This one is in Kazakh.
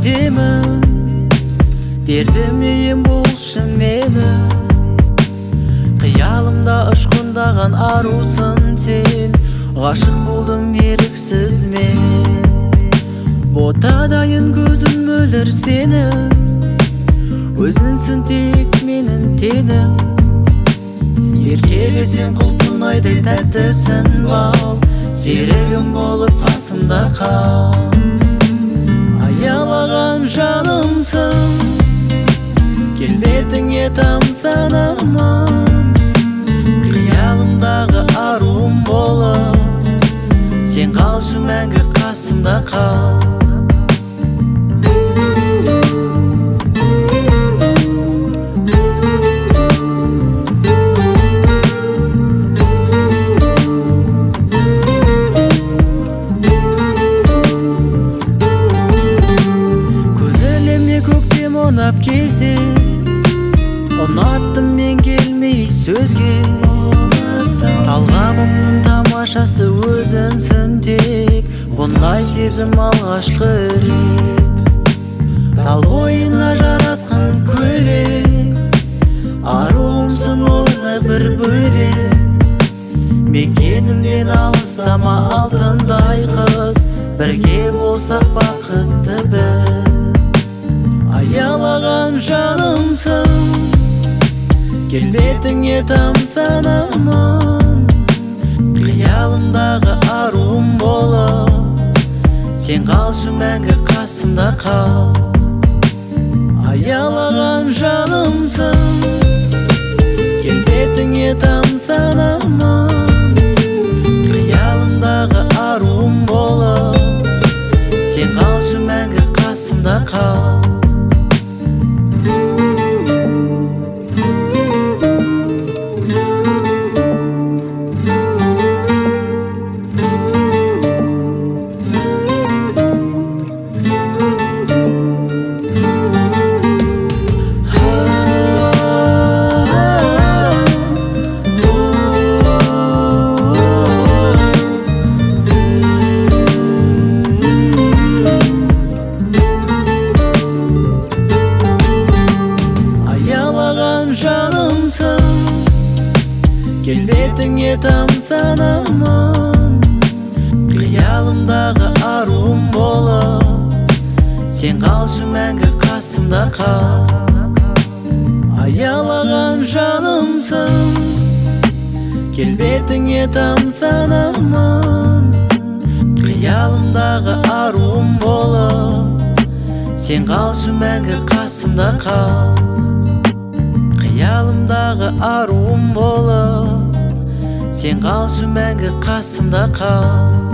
демін, дертіме ем болшы мені. Қиялымда ұшқындаған арусың сен, ғашық болдым еріксіз мен. Ботадайын көзім мөлдір сенің, өзіңсің тек менің тенім. Еркелесең құлпынайдай тәттісің бал, серігім болып қасымда қал. Аялаған жанымсың, келбетіңе тамсанамын. Қиялымдағы аруым болып, сен қалшы мәңгі қасымда қал. Ұнап кезде ұнаттым мен келмей сөзге. Талғамымның тамашасы өзіңсің тек, бұндай сезім алғашқы рет. Тал бойына жарасқан көйлек, аруымсың оны бір бөлек. Мекенімнен алыстама алтындай қыз, бірге болсақ бақытты біз. Аялаған жанымсың, келбетіңе тамсанамын. Қиялымдағы аруым болып, сен қалшы мәңгі қасымда қал. Аялаған жанымсың, келбетіңе тамсанамын. Қиялымдағы аруым болып, сен қалшы мәңгі қасымда қал. Жанымсың, келбетіңе тамсанамын. Қиялымдағы аруым болып, сен қалшы мәңгі қасымда қал. Аялаған жанымсың, келбетіңе тамсанамын. Қиялымдағы аруым болып, сен қалшы мәңгі қасымда қал. Қиялымдағы аруым болып, сен қалшы мәңгі қасымда қал.